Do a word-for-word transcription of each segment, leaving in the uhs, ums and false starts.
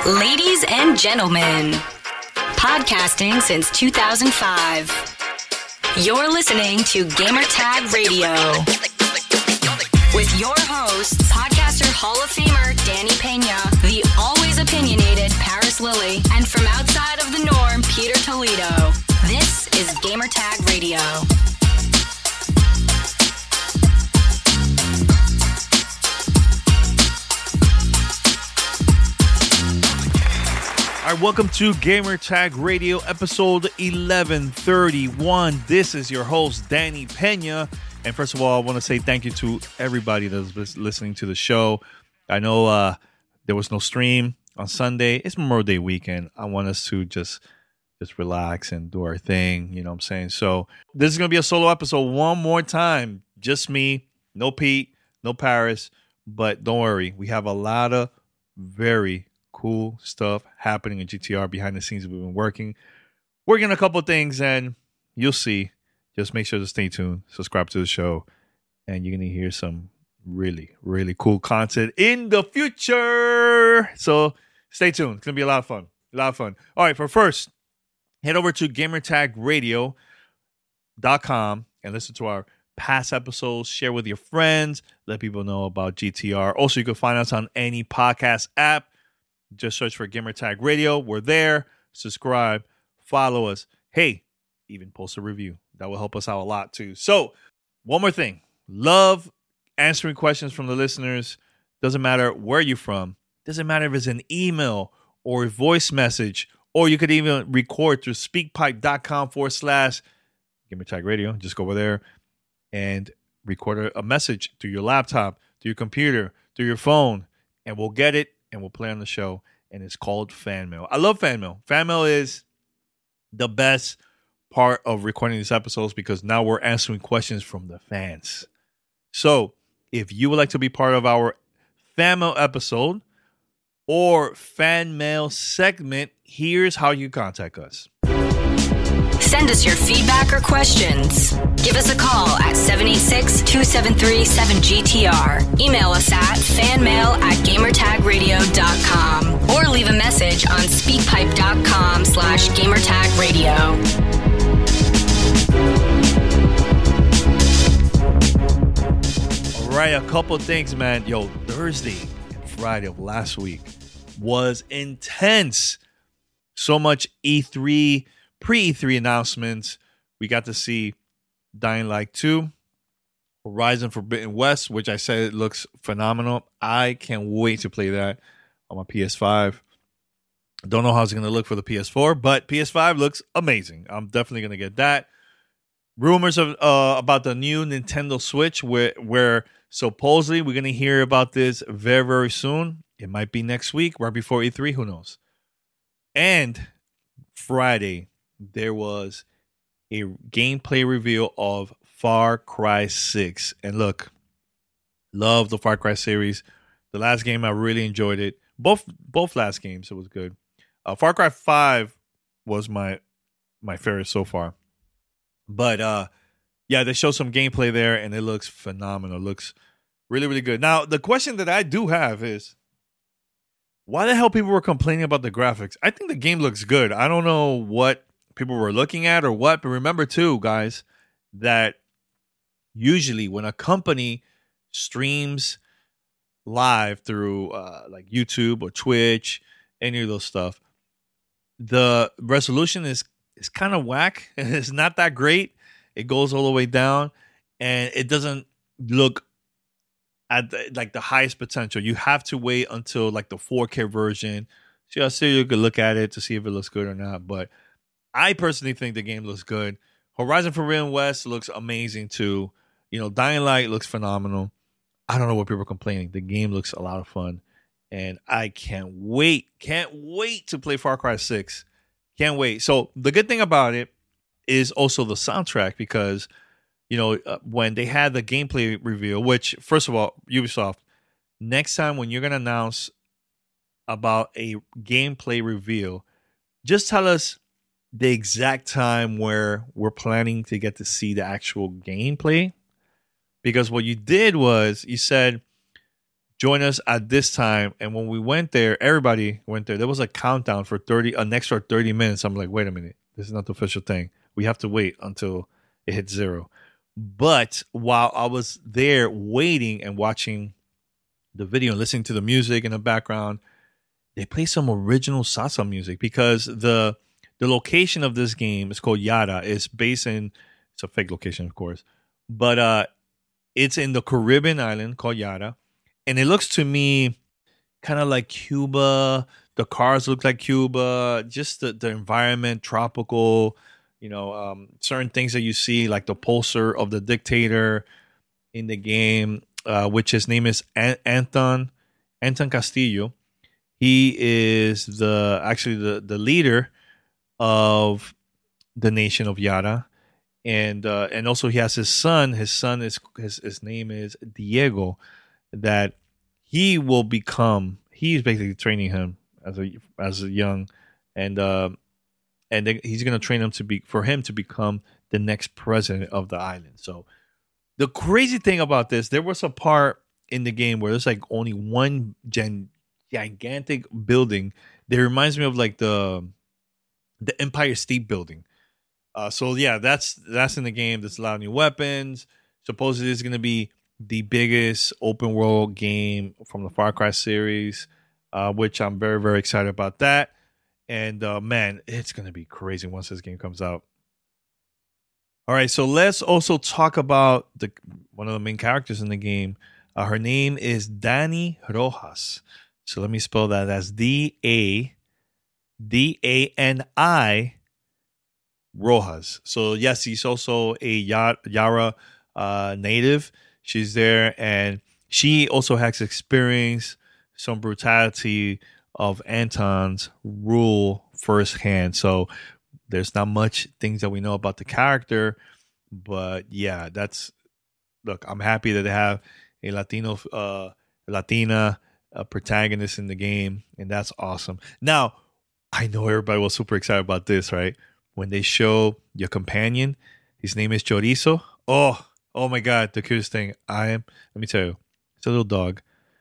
Ladies and gentlemen, podcasting since two thousand five. You're listening to Gamertag Radio. With your hosts, podcaster Hall of Famer Danny Pena, the always opinionated Paris Lilly, and from outside of the norm, Peter Toledo. This is Gamertag Radio. All right, welcome to Gamertag Radio, episode eleven thirty-one. This is your host, Danny Pena. And first of all, I want to say thank you to everybody that's listening to the show. I know uh, there was no stream on Sunday. It's Memorial Day weekend. I want us to just just relax and do our thing. You know what I'm saying? So this is going to be a solo episode one more time. Just me, no Pete, no Paris. But don't worry, we have a lot of very cool stuff happening in G T R behind the scenes. We've been working, working a couple of things, and you'll see. Just make sure to stay tuned, subscribe to the show, and you're going to hear some really, really cool content in the future. So stay tuned. It's going to be a lot of fun. A lot of fun. All right, for first, head over to gamertag radio dot com and listen to our past episodes. Share with your friends. Let people know about G T R. Also, you can find us on any podcast app. Just search for Gamertag Radio. We're there. Subscribe. Follow us. Hey, even post a review. That will help us out a lot too. So, one more thing. Love answering questions from the listeners. Doesn't matter where you're from. Doesn't matter if it's an email or a voice message. Or you could even record through speakpipe.com forward slash Gamertag Radio. Just go over there and record a message through your laptop, through your computer, through your phone. And we'll get it. And we'll play on the show, and it's called Fan Mail. I love Fan Mail. Fan Mail is the best part of recording these episodes because now we're answering questions from the fans. So if you would like to be part of our Fan Mail episode or Fan Mail segment, here's how you contact us. Send us your feedback or questions. Give us a call at seven eight six, two seven three, seven G T R. Email us at fanmail at gamertagradio dot com or leave a message on speakpipe.com slash gamertagradio. All right, a couple things, man. Yo, Thursday and Friday of last week was intense. So much E three, pre-E three announcements. We got to see Dying Light two, Horizon Forbidden West, which I said it looks phenomenal. I can't wait to play that on my P S five. Don't know how it's going to look for the P S four, but P S five looks amazing. I'm definitely going to get that. Rumors of uh, about the new Nintendo Switch, where, where supposedly we're going to hear about this very, very soon. It might be next week, right before E three. Who knows? And Friday, there was a gameplay reveal of Far Cry six. And look, love the Far Cry series. The last game, I really enjoyed it. Both both last games, it was good. Uh, Far Cry five was my my favorite so far. But uh, yeah, they showed some gameplay there, and it looks phenomenal. It looks really, really good. Now, the question that I do have is, why the hell people were complaining about the graphics? I think the game looks good. I don't know what people were looking at or what, but remember too, guys, that usually when a company streams live through uh, like YouTube or Twitch, any of those stuff, the resolution is is kind of whack. It's not that great. It goes all the way down, and it doesn't look at the, like the highest potential. You have to wait until like the four K version. So, so you could look at it to see if it looks good or not. But I personally think the game looks good. Horizon Forbidden West looks amazing too. You know, Dying Light looks phenomenal. I don't know what people are complaining. The game looks a lot of fun. And I can't wait. Can't wait to play Far Cry six. Can't wait. So the good thing about it is also the soundtrack because, you know, uh, when they had the gameplay reveal, which, first of all, Ubisoft, next time when you're going to announce about a gameplay reveal, just tell us the exact time where we're planning to get to see the actual gameplay. Because what you did was you said join us at this time. And when we went there, everybody went there. There was a countdown for thirty, an extra thirty minutes. I'm like, wait a minute, this is not the official thing. We have to wait until it hits zero. But while I was there waiting and watching the video and listening to the music in the background, they play some original salsa music because the the location of this game is called Yara. It's based in, it's a fake location, of course, but uh, it's in the Caribbean island called Yara. And it looks to me kind of like Cuba. The cars look like Cuba. Just the, the environment, tropical, you know, um, certain things that you see, like the pulsar of the dictator in the game, uh, which his name is An- Anton, Anton Castillo. He is the actually the, the leader of the nation of Yara. And uh, and also he has his son. His son is his, his name is Diego, that he will become. He's basically training him as a as a young, and uh, and then he's gonna train him to be for him to become the next president of the island. So the crazy thing about this, there was a part in the game where there's like only one gen, gigantic building that reminds me of like the the Empire State Building. Uh, so yeah, that's that's in the game. There's a lot of new weapons. Supposedly it's going to be the biggest open world game from the Far Cry series, uh, which I'm very, very excited about that. And uh, man, it's going to be crazy once this game comes out. All right, so let's also talk about the one of the main characters in the game. Uh, her name is Dani Rojas. So let me spell that. That's D A D A N I Rojas. So yes, she's also a Yara uh, native. She's there, and she also has experienced some brutality of Anton's rule firsthand. So there's not much things that we know about the character, but yeah, that's look. I'm happy that they have a Latino, uh, Latina uh, protagonist in the game, and that's awesome. Now, I know everybody was super excited about this, right? When they show your companion, his name is Chorizo. Oh, oh my God, the cutest thing. I am, let me tell you, it's a little dog.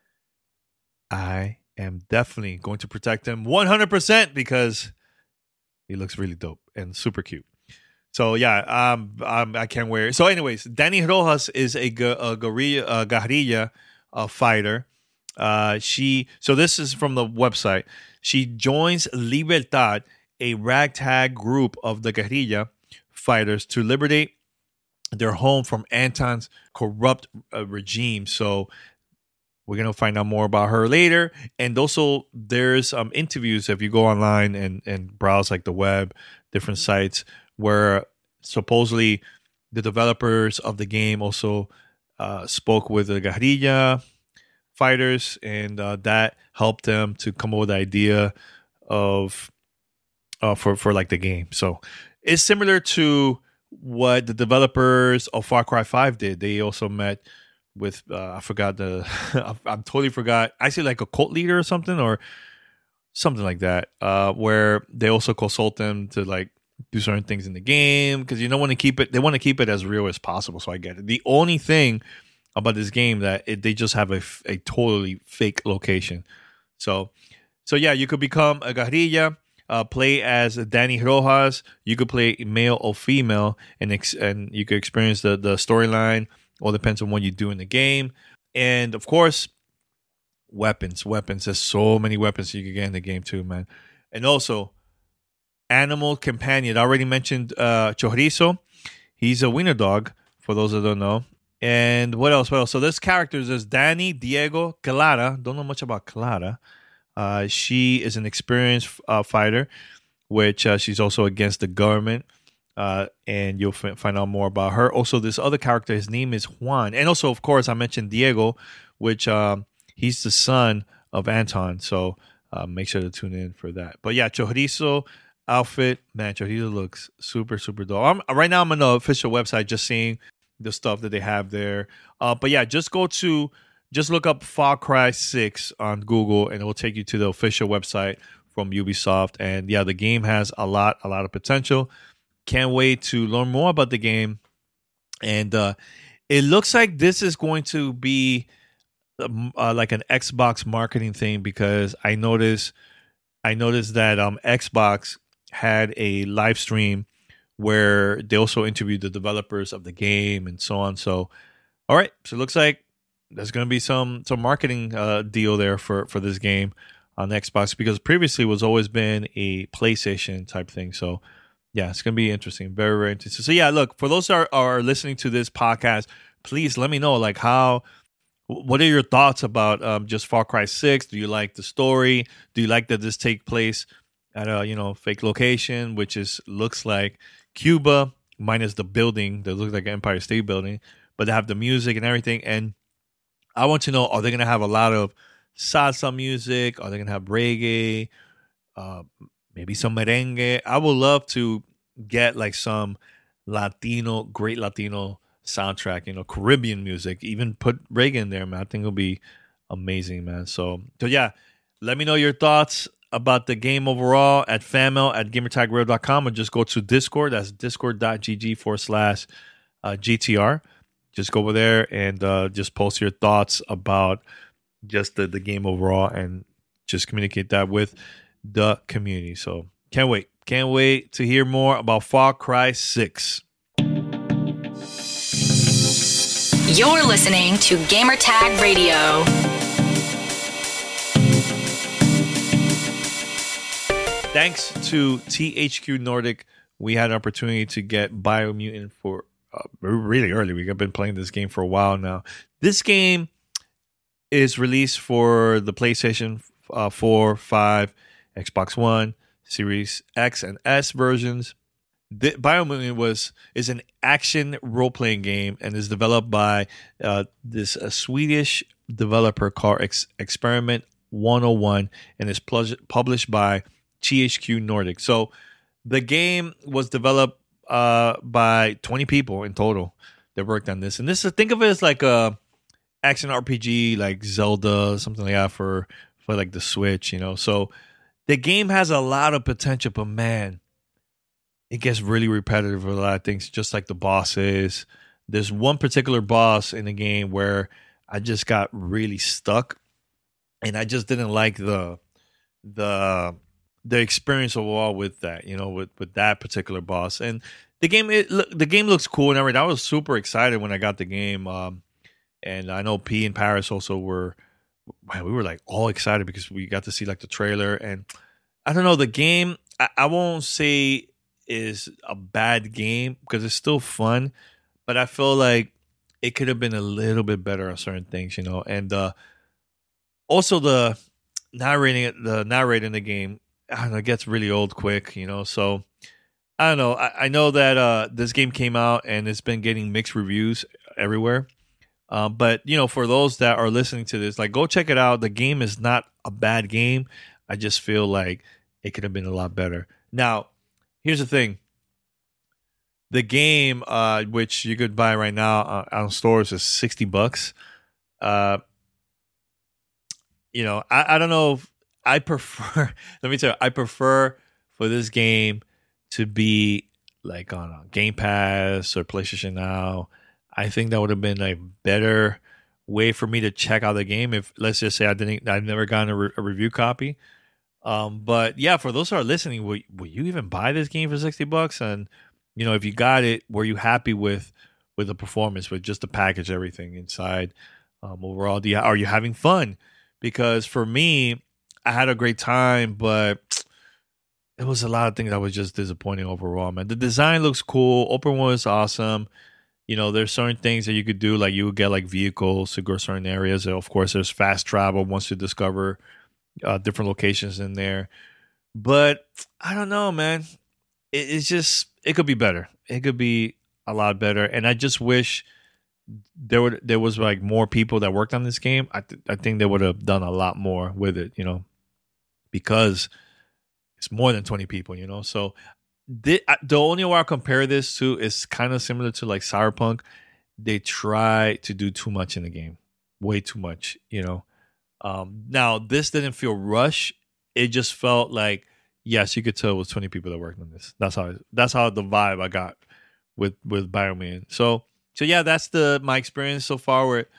I am definitely going to protect him one hundred percent because he looks really dope and super cute. So yeah, um, um I can't wait. So anyways, Dani Rojas is a, a guerrilla, a guerrilla uh, fighter. Uh, she, so this is from the website. She joins Libertad, a ragtag group of the guerrilla fighters to liberate their home from Anton's corrupt uh, regime. So we're going to find out more about her later. And also there's um, interviews if you go online and, and browse like the web, different sites where supposedly the developers of the game also uh, spoke with the guerrilla fighters, and uh, that helped them to come up with the idea of uh, for, for like the game. So it's similar to what the developers of Far Cry five did. They also met with, uh, I forgot the, I'm totally forgot. I see like a cult leader or something or something like that, uh, where they also consult them to like do certain things in the game because you don't want to keep it, they want to keep it as real as possible. So I get it. The only thing about this game that it, they just have a, a totally fake location. So, so yeah, you could become a guerrilla, uh, play as Dani Rojas. You could play male or female, and ex- and you could experience the the storyline. All depends on what you do in the game, and of course, weapons. Weapons. There's so many weapons you can get in the game too, man. And also, animal companion. I already mentioned uh, Chorizo. He's a wiener dog. For those that don't know. And what else? Well, so there's characters. There's Dani, Diego, Clara. Don't know much about Clara. Uh, she is an experienced uh, fighter, which uh, she's also against the government. Uh, and you'll f- find out more about her. Also, this other character, his name is Juan. And also, of course, I mentioned Diego, which um, he's the son of Anton. So uh, make sure to tune in for that. But yeah, Chorizo outfit. Man, Chorizo looks super, super dope. I'm, right now, I'm on the official website just seeing the stuff that they have there. Uh, but yeah, just go to, just look up Far Cry six on Google and it will take you to the official website from Ubisoft. And yeah, the game has a lot, a lot of potential. Can't wait to learn more about the game. And uh, it looks like this is going to be um, uh, like an Xbox marketing thing because I noticed I noticed that um, Xbox had a live stream where they also interviewed the developers of the game and so on. So, all right, so it looks like there's going to be some some marketing uh, deal there for, for this game on Xbox because previously it was always been a PlayStation type thing. So, yeah, it's going to be interesting. Very, very interesting. So, yeah, look, for those that are, are listening to this podcast, please let me know, like, how, what are your thoughts about um, just Far Cry six? Do you like the story? Do you like that this take place at a, you know, fake location, which is looks like Cuba, minus the building that looks like an Empire State Building, but they have the music and everything. And I want to know, are they going to have a lot of salsa music? Are they going to have reggae? Uh, maybe some merengue? I would love to get like some Latino, great Latino soundtrack, you know, Caribbean music, even put reggae in there, man. I think it'll be amazing, man. So, so yeah, let me know your thoughts about the game overall at fanmail at gamertagradio dot com or just go to Discord. That's discord.gg forward slash uh, GTR. Just go over there and uh, just post your thoughts about just the, the game overall and just communicate that with the community. So can't wait. Can't wait to hear more about Far Cry six. You're listening to Gamertag Radio. Thanks to T H Q Nordic, we had an opportunity to get Biomutant for uh, really early. We've been playing this game for a while now. This game is released for the PlayStation uh, four, five, Xbox One, Series X and S versions. The, Biomutant was is an action role-playing game and is developed by uh, this uh, Swedish developer called Ex- Experiment one oh one and is pl- published by T H Q Nordic. So the game was developed uh, by twenty people in total that worked on this. And this is, think of it as like a action R P G, like Zelda, something like that for, for like the Switch, you know. So the game has a lot of potential, but man, it gets really repetitive with a lot of things, just like the bosses. There's one particular boss in the game where I just got really stuck, and I just didn't like the the the experience overall with that, you know, with, with that particular boss. And the game, it, the game looks cool and everything. I was super excited when I got the game, um, and I know P and Paris also were. Man, we were like all excited because we got to see like the trailer, and I don't know, the game. I, I won't say is a bad game because it's still fun, but I feel like it could have been a little bit better on certain things, you know. And uh, also the narrating, the narrating the game, I don't know, it gets really old quick, you know. So I don't know. I, I know that uh, this game came out and it's been getting mixed reviews everywhere. Uh, but you know, for those that are listening to this, like, go check it out. The game is not a bad game. I just feel like it could have been a lot better. Now, here's the thing. The game, uh, which you could buy right now uh, on stores, is sixty bucks. Uh, you know, I, I don't know if I prefer, let me tell you, I prefer for this game to be like on a Game Pass or PlayStation Now. I think that would have been a better way for me to check out the game if, let's just say, I didn't, I've never gotten a, re- a review copy. Um, but yeah, for those who are listening, will, will you even buy this game for sixty bucks? And, you know, if you got it, were you happy with, with the performance, with just the package, everything inside? Um, overall, do you, are you having fun? Because for me, I had a great time, but it was a lot of things that was just disappointing overall, man. The design looks cool. Open world is awesome. You know, there's certain things that you could do, like you would get like vehicles to go certain areas. And of course, there's fast travel once you discover uh, different locations in there. But I don't know, man. It, it's just, it could be better. It could be a lot better. And I just wish there would there was like more people that worked on this game. I th- I think they would have done a lot more with it, you know, because it's more than twenty people, you know. So the the only way I compare this to is kind of similar to like Cyberpunk. They try to do too much in the game, way too much, you know. Um, now this didn't feel rushed. It just felt like, yes, you could tell it was twenty people that worked on this. That's how that's how the vibe I got with with Biomutant. So so yeah, that's the my experience so far with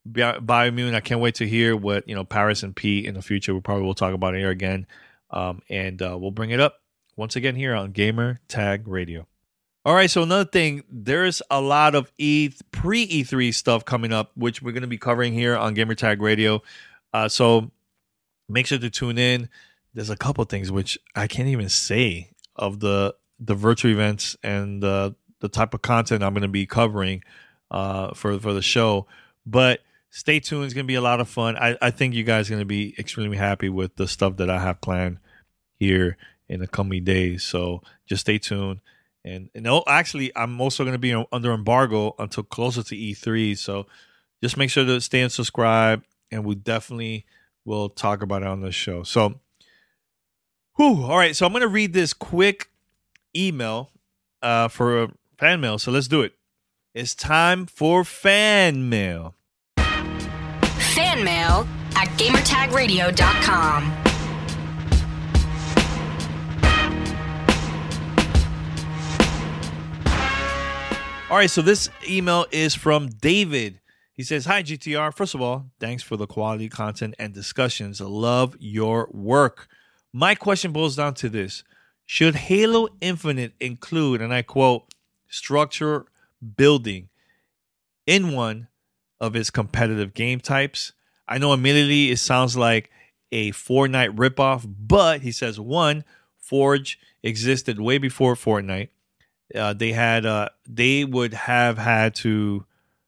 Bi- Bioimmune, I can't wait to hear what, you know, Paris and Pete in the future. We probably will talk about it here again. Um, and uh, we'll bring it up once again here on Gamer Tag Radio. All right, so another thing, there's a lot of E pre E three stuff coming up, which we're going to be covering here on Gamer Tag Radio. Uh, so make sure to tune in. There's a couple things which I can't even say of the the virtual events and the the type of content I'm going to be covering uh, for for the show, but stay tuned. It's going to be a lot of fun. I, I think you guys are going to be extremely happy with the stuff that I have planned here in the coming days. So just stay tuned. And, and oh, actually, I'm also going to be under embargo until closer to E three. So just make sure to stay and subscribe, and we definitely will talk about it on the show. So, whew, all right. So I'm going to read this quick email uh, for fan mail. So let's do it. It's time for fan mail. Fan mail at gamertag radio dot com. All right, so this email is from David. He says, hi, G T R. First of all, thanks for the quality content and discussions. I love your work. My question boils down to this. Should Halo Infinite include, and I quote, structure building in one of its competitive game types? I know immediately it sounds like a Fortnite ripoff, but he says, one, Forge existed way before Fortnite. Uh, they had, uh, they would have had to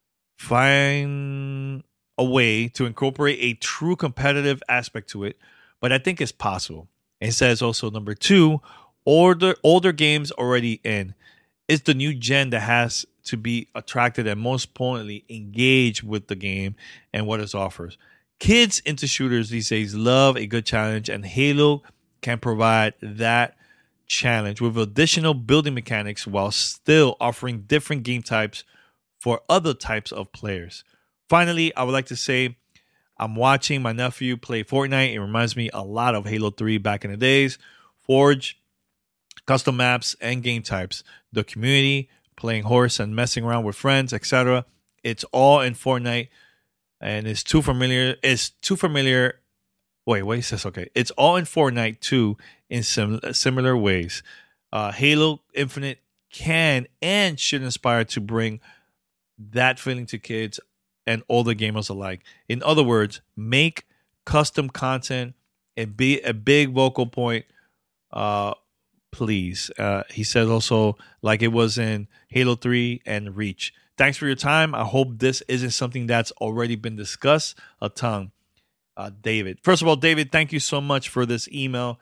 find a way to incorporate a true competitive aspect to it, but I think it's possible. And it says also, number two, older older games already in. It's the new gen that has to be attracted and most importantly engage with the game and what it offers. Kids into shooters these days love a good challenge, and Halo can provide that challenge with additional building mechanics while still offering different game types for other types of players. Finally, I would like to say I'm watching my nephew play Fortnite. It reminds me a lot of Halo three back in the days. Forge, custom maps, and game types. The community, playing horse and messing around with friends, et cetera. It's all in Fortnite, and it's too familiar. It's too familiar. Wait, wait, it says okay. It's all in Fortnite too, in sim- similar ways. Uh, Halo Infinite can and should inspire to bring that feeling to kids and older gamers alike. In other words, make custom content and be a big vocal point, uh, please. Uh, he says also, like it was in Halo three and Reach. Thanks for your time. I hope this isn't something that's already been discussed a ton. Uh, David. First of all, David, thank you so much for this email.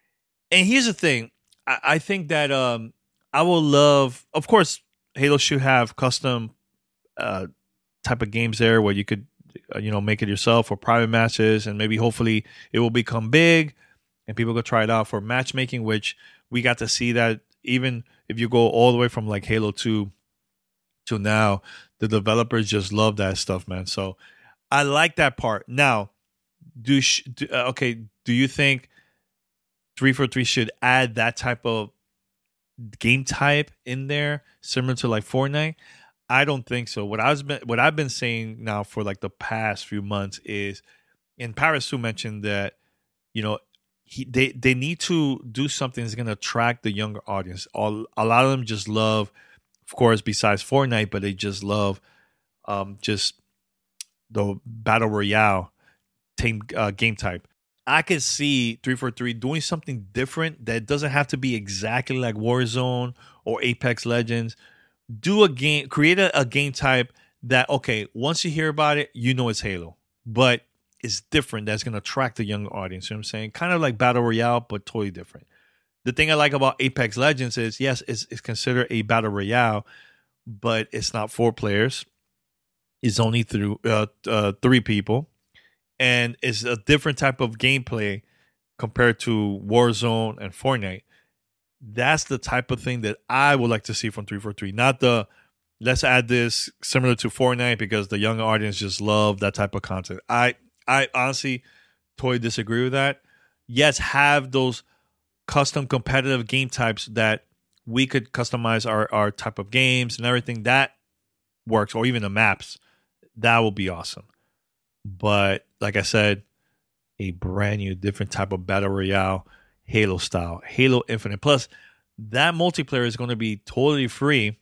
And here's the thing. I, I think that um, I will love, of course, Halo should have custom uh, type of games there where you could, uh, you know, make it yourself for private matches, and maybe hopefully it will become big and people could try it out for matchmaking, which we got to see that even if you go all the way from like Halo two to now, the developers just love that stuff, man. So I like that part. Now, do, sh- do uh, okay, do you think three forty-three should add that type of game type in there, similar to like Fortnite? I don't think so. What I was been, what I've been saying now for like the past few months is, and Paris who mentioned that, you know, he they they need to do something that's going to attract the younger audience. All a lot of them just love, of course, besides Fortnite, but they just love um, just the battle royale team uh, game type. I could see three forty-three doing something different that doesn't have to be exactly like Warzone or Apex Legends. Do a game, create a, a game type that, okay, once you hear about it, you know it's Halo, but it's different. That's going to attract the younger audience. You know what I'm saying? Kind of like Battle Royale, but totally different. The thing I like about Apex Legends is, yes, it's, it's considered a Battle Royale, but it's not four players. It's only through uh, uh, three people. And it's a different type of gameplay compared to Warzone and Fortnite. That's the type of thing that I would like to see from three forty-three. Not the, let's add this similar to Fortnite because the younger audience just love that type of content. I, I honestly totally disagree with that. Yes, have those custom competitive game types that we could customize our, our type of games and everything. That works, or even the maps. That will be awesome. But like I said, a brand new, different type of battle royale, Halo style, Halo Infinite. Plus, that multiplayer is going to be totally free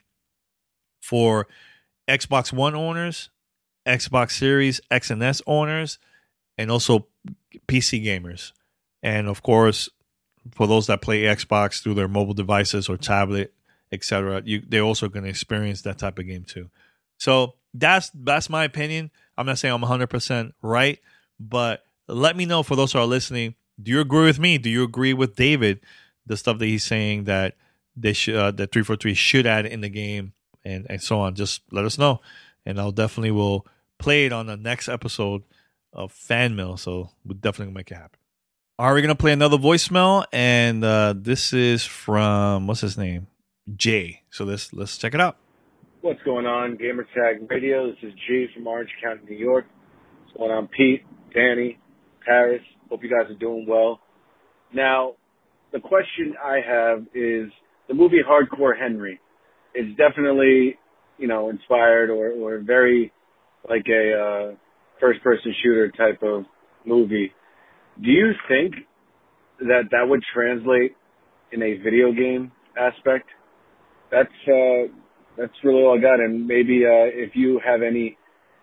for Xbox One owners, Xbox Series X and S owners, and also P C gamers. And of course, for those that play Xbox through their mobile devices or tablet, et cetera, you they're also going to experience that type of game too. So that's that's my opinion. I'm not saying I'm one hundred percent right, but let me know, for those who are listening, do you agree with me? Do you agree with David, the stuff that he's saying that they should, uh, that three forty-three should add in the game, and, and so on? Just let us know, and I'll definitely will play it on the next episode of Fan Mail, so we'll definitely make it happen. All right, we're going to play another voicemail, and uh, this is from, what's his name? Jay. So let's, let's check it out. What's going on, Gamertag Radio? This is G from Orange County, New York. What's going on, Pete, Danny, Paris? Hope you guys are doing well. Now, the question I have is, the movie Hardcore Henry is definitely, you know, inspired or, or very like a uh, first-person shooter type of movie. Do you think that that would translate in a video game aspect? That's uh, that's really all I got. And maybe uh, if you have any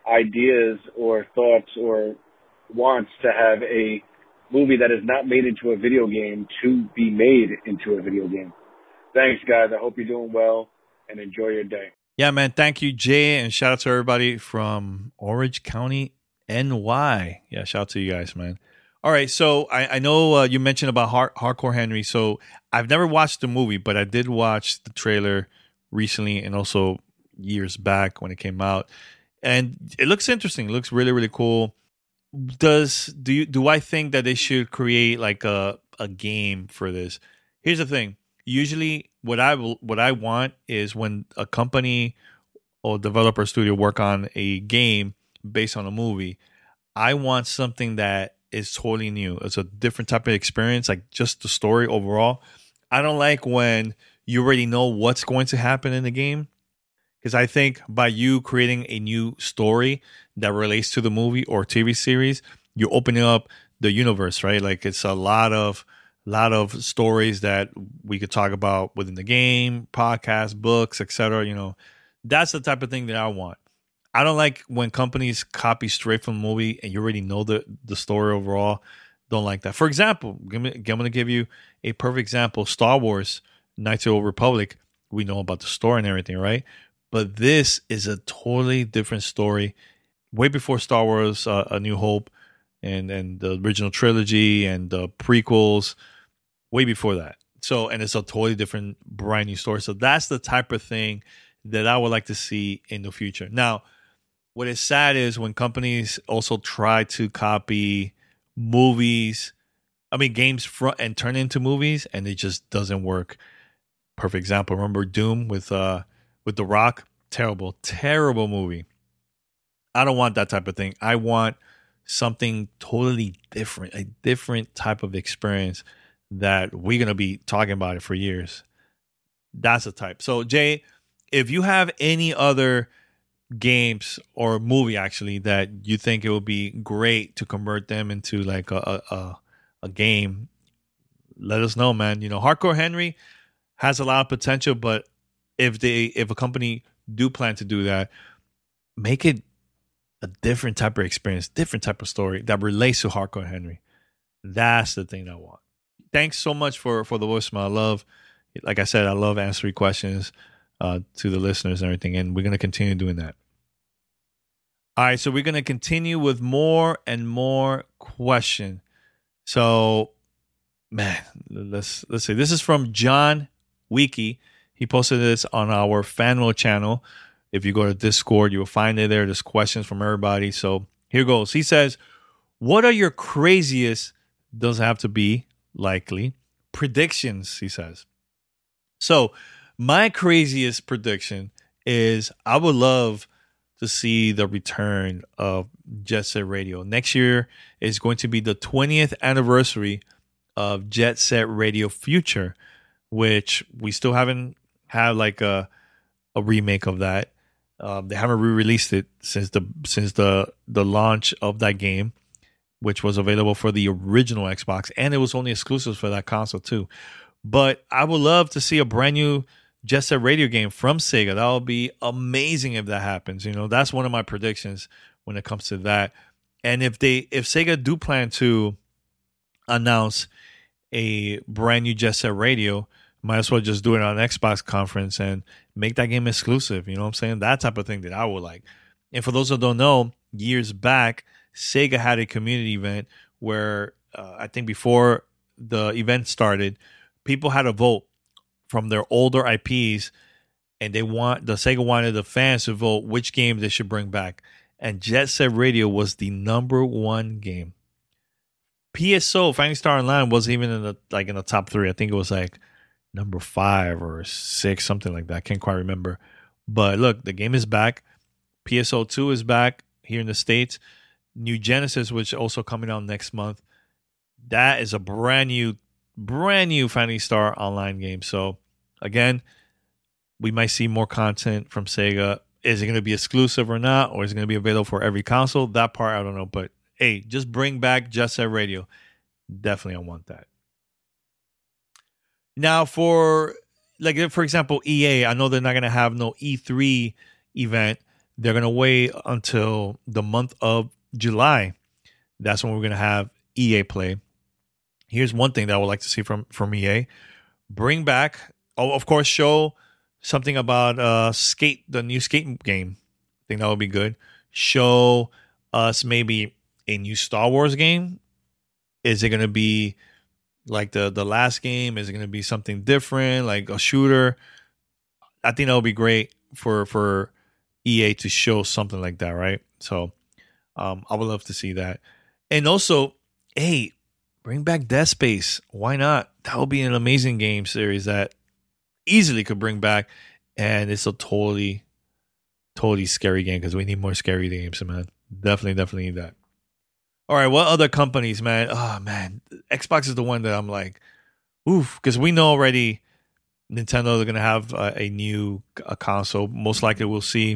ideas or thoughts or wants to have a movie that is not made into a video game to be made into a video game. Thanks, guys. I hope you're doing well and enjoy your day. Yeah, man. Thank you, Jay, and shout out to everybody from Orange County, N Y. Yeah, shout out to you guys, man. All right, so I, I know uh, you mentioned about Hard, Hardcore Henry. So I've never watched the movie, but I did watch the trailer recently and also years back when it came out, and it looks interesting. It looks really, really cool. Does do you do I think that they should create like a a game for this? Here's the thing. Usually, what I will, what I want is when a company or developer studio work on a game based on a movie, I want something that is totally new. It's a different type of experience, like just the story overall. I don't like when you already know what's going to happen in the game, because I think by you creating a new story that relates to the movie or T V series, you're opening up the universe, right? Like it's a lot of lot of stories that we could talk about within the game, podcasts, books, et cetera. You know, that's the type of thing that I want. I don't like when companies copy straight from the movie and you already know the, the story overall. Don't like that. For example, I'm going to give you a perfect example. Star Wars, Knights of the Old Republic, we know about the story and everything, right? But this is a totally different story. Way before Star Wars, uh, A New Hope, and, and the original trilogy and the prequels, way before that. So, and it's a totally different, brand new story. So that's the type of thing that I would like to see in the future. Now, what is sad is when companies also try to copy movies, I mean, games front and turn into movies, and it just doesn't work. Perfect example. Remember Doom with uh with The Rock? Terrible, terrible movie. I don't want that type of thing. I want something totally different, a different type of experience that we're going to be talking about it for years. That's the type. So, Jay, if you have any other games or movie actually that you think it would be great to convert them into like a a, a game, let us know, man. You know, Hardcore Henry has a lot of potential, but if they if a company do plan to do that, make it a different type of experience, different type of story that relates to Hardcore Henry. That's the thing I want. Thanks so much for for the voicemail. I love, like I said, I love answering questions uh, to the listeners and everything, and we're gonna continue doing that. All right, so we're gonna continue with more and more question. So, man, let's let's see. This is from John Wiki. He posted this on our Fanmail channel. If you go to Discord, you will find it there. There's questions from everybody. So here goes. He says, "What are your craziest?" Doesn't have to be likely predictions. He says. So my craziest prediction is I would love to see the return of Jet Set Radio. Next year is going to be the twentieth anniversary of Jet Set Radio Future, which we still haven't had like a a remake of that. Um, they haven't re-released it since the since the the launch of that game, which was available for the original Xbox, and it was only exclusive for that console too. But I would love to see a brand new Jet Set Radio game from Sega. That would be amazing if that happens. You know, that's one of my predictions when it comes to that. And if they if Sega do plan to announce a brand new Jet Set Radio, might as well just do it on an Xbox conference and make that game exclusive. You know what I'm saying? That type of thing that I would like. And for those who don't know, years back, Sega had a community event where uh, I think before the event started, people had to vote from their older I Ps, and they want the Sega wanted the fans to vote which game they should bring back. And Jet Set Radio was the number one game. P S O, Fighting Star Online, wasn't even in the like in the top three. I think it was like number five or six, something like that. I can't quite remember. But look, the game is back. P S O two is back here in the States. New Genesis, which is also coming out next month. That is a brand new, brand new Fighting Star Online game. So again, we might see more content from Sega. Is it going to be exclusive or not? Or is it going to be available for every console? That part, I don't know. But hey, just bring back Jet Set Radio. Definitely, I want that. Now, for, like, for example, E A, I know they're not going to have no E three event. They're going to wait until the month of July. That's when we're going to have E A Play. Here's one thing that I would like to see from, from E A. Bring back, oh, of course, show something about uh, Skate, the new Skate game. I think that would be good. Show us maybe a new Star Wars game. Is it going to be like the, the last game? Is it going to be something different, like a shooter? I think that would be great for, for E A to show something like that, right? So um, I would love to see that. And also, hey, bring back Dead Space. Why not? That would be an amazing game series that easily could bring back. And it's a totally, totally scary game because we need more scary games, man. Definitely, definitely need that. All right, what other companies, man? Oh, man. Xbox is the one that I'm like, oof, because we know already Nintendo are going to have a, a new a console. Most likely we'll see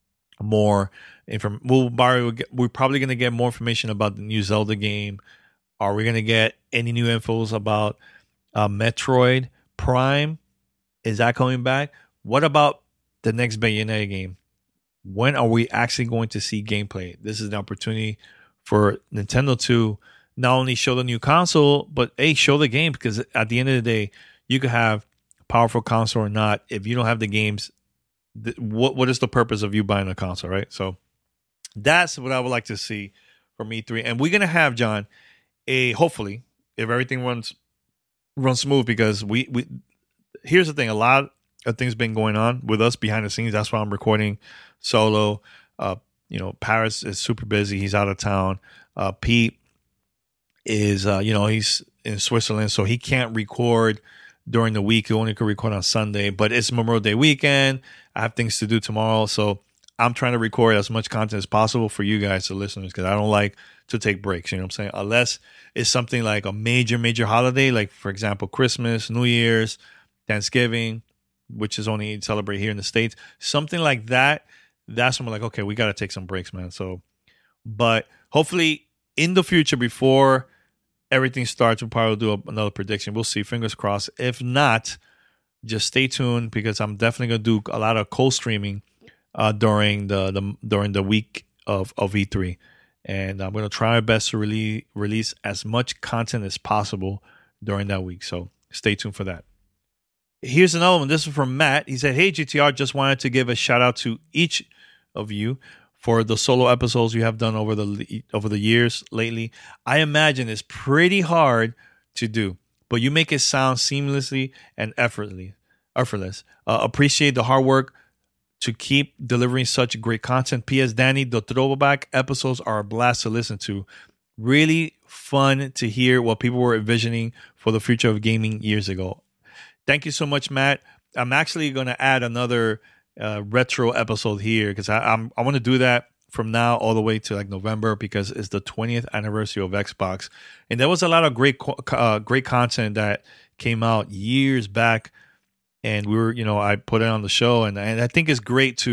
more information. We'll, we're probably going to get more information about the new Zelda game. Are we going to get any new infos about uh, Metroid Prime? Is that coming back? What about the next Bayonetta game? When are we actually going to see gameplay? This is an opportunity for Nintendo to not only show the new console, but hey, show the game, because at the end of the day, you could have a powerful console or not. If you don't have the games, th- what what is the purpose of you buying a console, right? So that's what I would like to see from E three. And we're gonna have, John, a hopefully, if everything runs runs smooth, because we we here's the thing, a lot of things been going on with us behind the scenes. That's why I'm recording solo. Uh, You know, Paris is super busy. He's out of town. Uh, Pete is, uh, you know, he's in Switzerland, so he can't record during the week. He only can record on Sunday, but it's Memorial Day weekend. I have things to do tomorrow, so I'm trying to record as much content as possible for you guys, the listeners, because I don't like to take breaks. You know what I'm saying? Unless it's something like a major, major holiday, like, for example, Christmas, New Year's, Thanksgiving, which is only celebrated here in the States. Something like that. That's when we're like, okay, we got to take some breaks, man. So, but hopefully in the future, before everything starts, we'll probably do a, another prediction. We'll see. Fingers crossed. If not, just stay tuned, because I'm definitely going to do a lot of co-streaming uh, during the, the during the week of, of E three. And I'm going to try my best to really release as much content as possible during that week. So stay tuned for that. Here's another one. This is from Matt. He said, hey, G T R, just wanted to give a shout out to each of you for the solo episodes you have done over the over the years lately. I imagine it's pretty hard to do, but you make it sound seamlessly and effortlessly. effortless. Uh, appreciate the hard work to keep delivering such great content. P S. Danny, the throwback episodes are a blast to listen to. Really fun to hear what people were envisioning for the future of gaming years ago. Thank you so much, Matt. I'm actually going to add another uh, retro episode here, because I I'm, I want to do that from now all the way to like November, because it's the twentieth anniversary of Xbox, and there was a lot of great uh, great content that came out years back, and we were, you know, I put it on the show, and and I think it's great to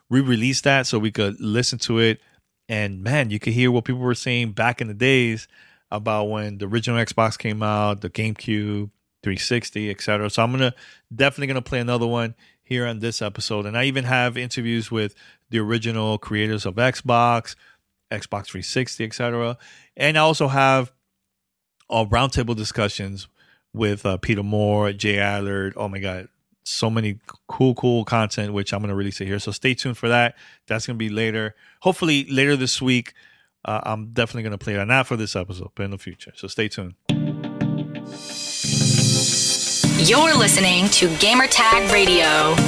re-release that so we could listen to it. And man, you could hear what people were saying back in the days about when the original Xbox came out, the GameCube, three sixty, et cetera. So I'm gonna definitely gonna play another one here on this episode. And I even have interviews with the original creators of Xbox, Xbox three sixty, et cetera. And I also have uh, roundtable discussions with uh, Peter Moore, Jay Allard. Oh my God, so many cool, cool content, which I'm going to release it here. So stay tuned for that. That's going to be later. Hopefully later this week. Uh, I'm definitely going to play that. Not for this episode, but in the future. So stay tuned. You're listening to Gamertag Radio.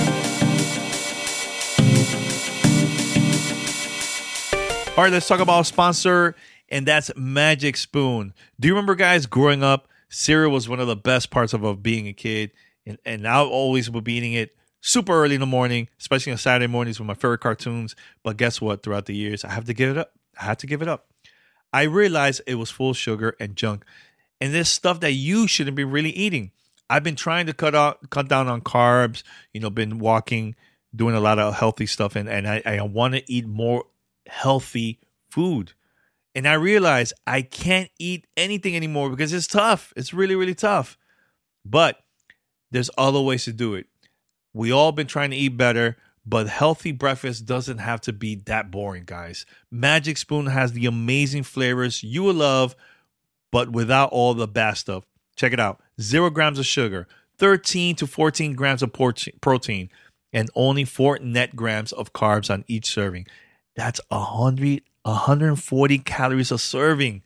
All right, let's talk about a sponsor, and that's Magic Spoon. Do you remember, guys, growing up, cereal was one of the best parts of, of being a kid, and, and I always would be eating it super early in the morning, especially on Saturday mornings with my favorite cartoons. But guess what? Throughout the years, I have to give it up. I had to give it up. I realized it was full of sugar and junk, and there's stuff that you shouldn't be really eating. I've been trying to cut out, cut down on carbs, you know, been walking, doing a lot of healthy stuff, and, and I, I want to eat more healthy food. And I realized I can't eat anything anymore because it's tough. It's really, really tough. But there's other ways to do it. We all been trying to eat better, but healthy breakfast doesn't have to be that boring, guys. Magic Spoon has the amazing flavors you will love, but without all the bad stuff. Check it out. Zero grams of sugar, thirteen to fourteen grams of protein, and only four net grams of carbs on each serving. That's one hundred, one hundred forty calories a serving.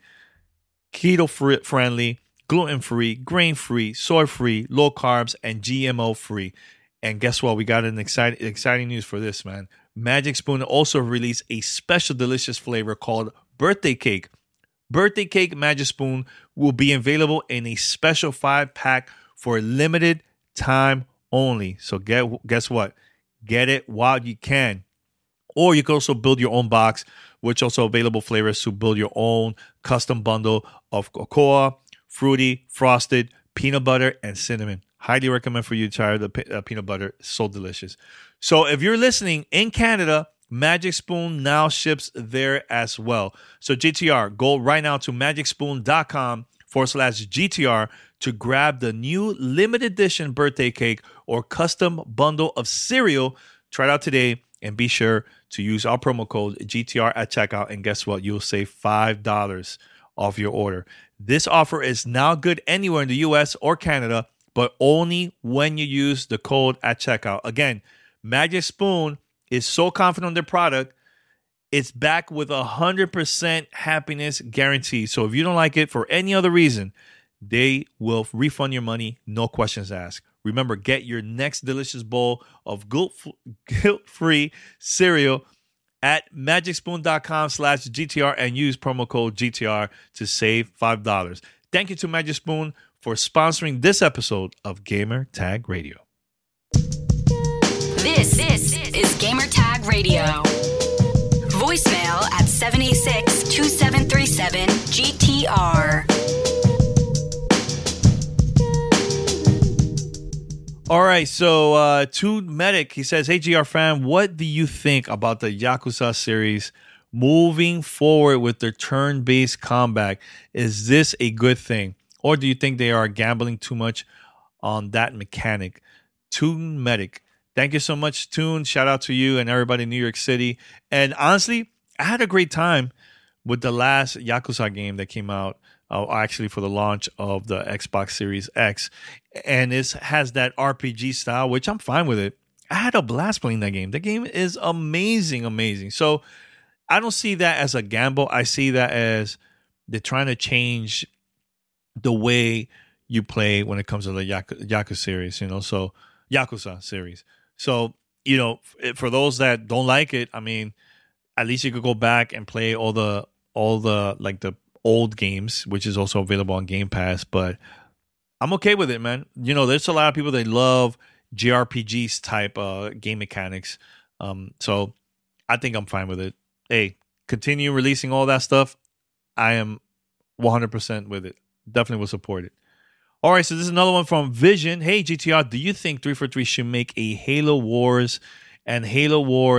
Keto friendly, gluten free, grain free, soy free, low carbs, and G M O free. And guess what? We got an exciting, exciting news for this, man. Magic Spoon also released a special delicious flavor called Birthday Cake. Birthday Cake Magic Spoon will be available in a special five pack for a limited time only. So get guess what? Get it while you can. Or you can also build your own box, which also available flavors to build your own custom bundle of cocoa, fruity, frosted, peanut butter, and cinnamon. Highly recommend for you to try the pe- uh, peanut butter. So delicious. So if you're listening in Canada, Magic Spoon now ships there as well. So G T R, go right now to magicspoon.com forward slash GTR to grab the new limited edition birthday cake or custom bundle of cereal. Try it out today and be sure to use our promo code G T R at checkout. And guess what? You'll save five dollars off your order. This offer is now good anywhere in the U S or Canada, but only when you use the code at checkout. Again, Magic Spoon is so confident on their product, it's back with a one hundred percent happiness guarantee. So if you don't like it for any other reason, they will refund your money, no questions asked. Remember, get your next delicious bowl of guilt-free cereal at magicspoon.com slash GTR and use promo code G T R to save five dollars. Thank you to Magic Spoon for sponsoring this episode of Gamer Tag Radio. This, this is Gamer Tag Radio. Voicemail at seven eight six, two seven three seven, G T R. All right, so uh, to Medic, he says, hey, G R fan, what do you think about the Yakuza series moving forward with their turn-based combat? Is this a good thing? Or do you think they are gambling too much on that mechanic? Toon Medic. Thank you so much, Toon. Shout out to you and everybody in New York City. And honestly, I had a great time with the last Yakuza game that came out, uh, actually for the launch of the Xbox Series X. And this has that R P G style, which I'm fine with it. I had a blast playing that game. The game is amazing, amazing. So I don't see that as a gamble. I see that as they're trying to change the way you play when it comes to the Yakuza, Yakuza series, you know, so Yakuza series. So, you know, for those that don't like it, I mean, at least you could go back and play all the, all the, like the old games, which is also available on Game Pass, but I'm okay with it, man. You know, there's a lot of people that love J R P Gs type uh, game mechanics. Um, so I think I'm fine with it. Hey, continue releasing all that stuff. I am one hundred percent with it. Definitely will support it. All right, so this is another one from Vision. Hey, G T R, do you think three forty-three should make a Halo Wars and Halo Wars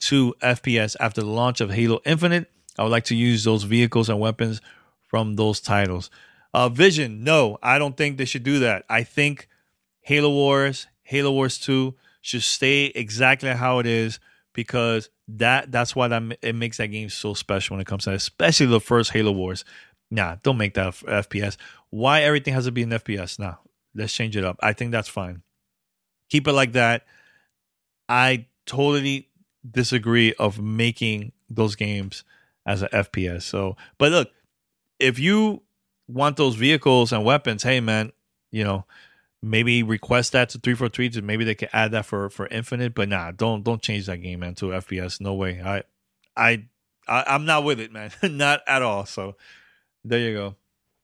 to F P S after the launch of Halo Infinite. I would like to use those vehicles and weapons from those titles. Uh, Vision, no, I don't think they should do that. I think Halo Wars, Halo Wars two should stay exactly how it is, because that that's why that it makes that game so special when it comes to that, especially the first Halo Wars. Nah, don't make that F P S. Why everything has to be an F P S? Nah, let's change it up. I think that's fine. Keep it like that. I totally disagree of making those games as an F P S. So, but look, if you want those vehicles and weapons, hey man, you know, maybe request that to three forty-three to maybe they can add that for, for Infinite. But nah, don't don't change that game, man, to F P S. No way. I I, I I'm not with it, man. Not at all. So there you go.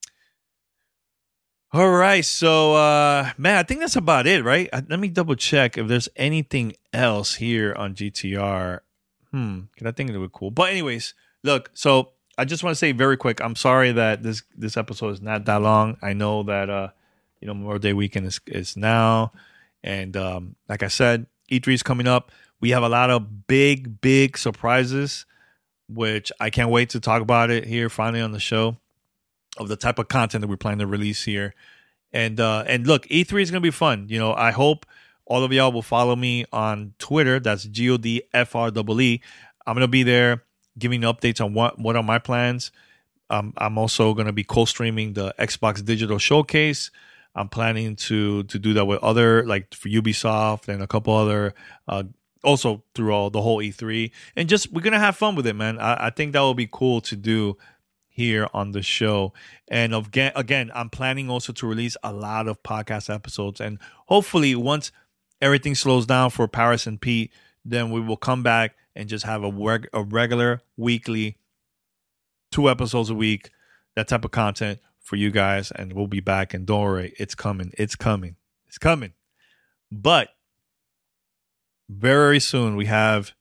All right, so uh, man, I think that's about it, right? Uh, let me double check if there's anything else here on G T R. Hmm, because I think it would be cool. But anyways, look, so I just want to say very quick, I'm sorry that this this episode is not that long. I know that uh, you know, Memorial Day weekend is is now, and um, like I said, E three is coming up. We have a lot of big, big surprises, which I can't wait to talk about it here finally on the show, of the type of content that we're planning to release here. And uh, and look, E three is going to be fun. You know, I hope all of y'all will follow me on Twitter. That's G O D F R E E. I'm going to be there giving updates on what, what are my plans. Um, I'm also going to be co-streaming the Xbox Digital Showcase. I'm planning to to do that with other, like for Ubisoft and a couple other, uh, also through all the whole E three. And just, we're going to have fun with it, man. I, I think that will be cool to do here on the show. And again, again, I'm planning also to release a lot of podcast episodes. And hopefully once everything slows down for Paris and Pete, then we will come back and just have a, reg- a regular weekly, two episodes a week, that type of content for you guys. And we'll be back. And don't worry, it's coming. It's coming. It's coming. But very soon we have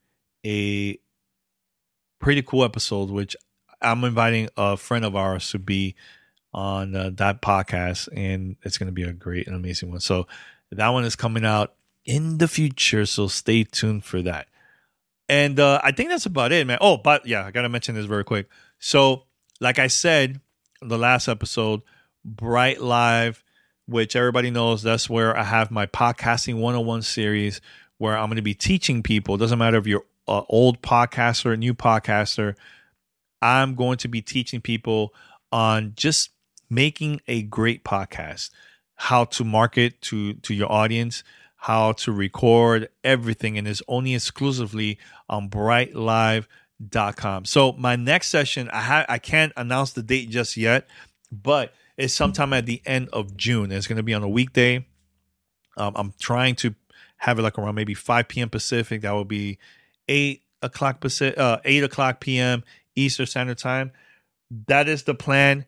a pretty cool episode, which I'm inviting a friend of ours to be on uh, that podcast, and it's going to be a great and amazing one. So that one is coming out in the future, so stay tuned for that. And uh, I think that's about it, man. Oh, but yeah, I got to mention this very quick. So like I said, the last episode, Bright Live, which everybody knows, that's where I have my podcasting one oh one series, where I'm going to be teaching people. It doesn't matter if you're an old podcaster, a new podcaster, I'm going to be teaching people on just making a great podcast, how to market to, to your audience, how to record everything, and it's only exclusively on bright live dot com. So my next session, I ha- I can't announce the date just yet, but it's sometime at the end of June. It's going to be on a weekday. Um, I'm trying to have it like around maybe five p.m. Pacific. That will be eight o'clock Pacific, uh, eight o'clock p.m. Eastern Standard Time. That is the plan.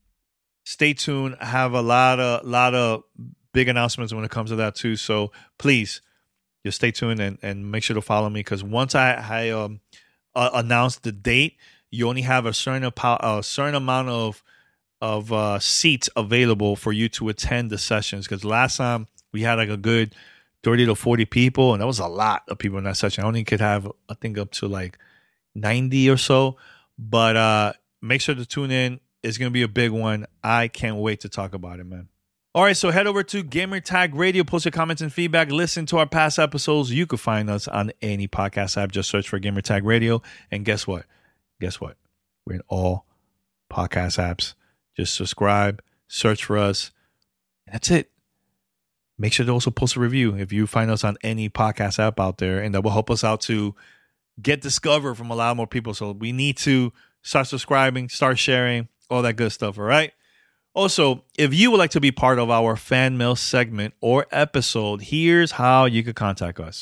Stay tuned. I have a lot of lot of big announcements when it comes to that too. So please just stay tuned and, and make sure to follow me, because once I, I um, uh, announce the date, you only have a certain a certain amount of of uh, seats available for you to attend the sessions. Because last time we had like a good thirty to forty people, and that was a lot of people in that session. I only could have, I think, up to like ninety or so. But uh, make sure to tune in. It's going to be a big one. I can't wait to talk about it, man. All right, so head over to Gamertag Radio, post your comments and feedback, listen to our past episodes. You can find us on any podcast app. Just search for Gamertag Radio. And guess what? Guess what? We're in all podcast apps. Just subscribe, search for us. And that's it. Make sure to also post a review if you find us on any podcast app out there, and that will help us out to get discovered from a lot more people. So we need to start subscribing, start sharing, all that good stuff, all right? Also, if you would like to be part of our fan mail segment or episode, here's how you could contact us.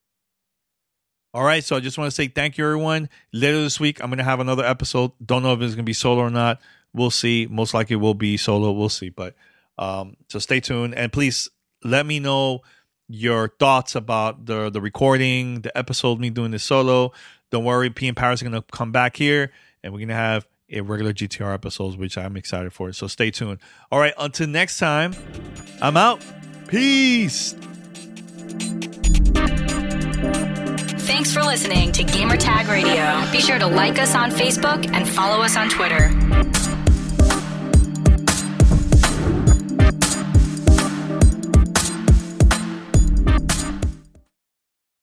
All right, so I just want to say thank you, everyone. Later this week, I'm going to have another episode. Don't know if it's going to be solo or not. We'll see. Most likely it will be solo. We'll see. But um, so stay tuned. And please let me know your thoughts about the the recording, the episode, me doing this solo. Don't worry, P and Paris are going to come back here, and we're going to have a regular G T R episodes, which I'm excited for. So stay tuned. All right, until next time, I'm out. Peace. Thanks for listening to Gamertag Radio. Be sure to like us on Facebook and follow us on Twitter.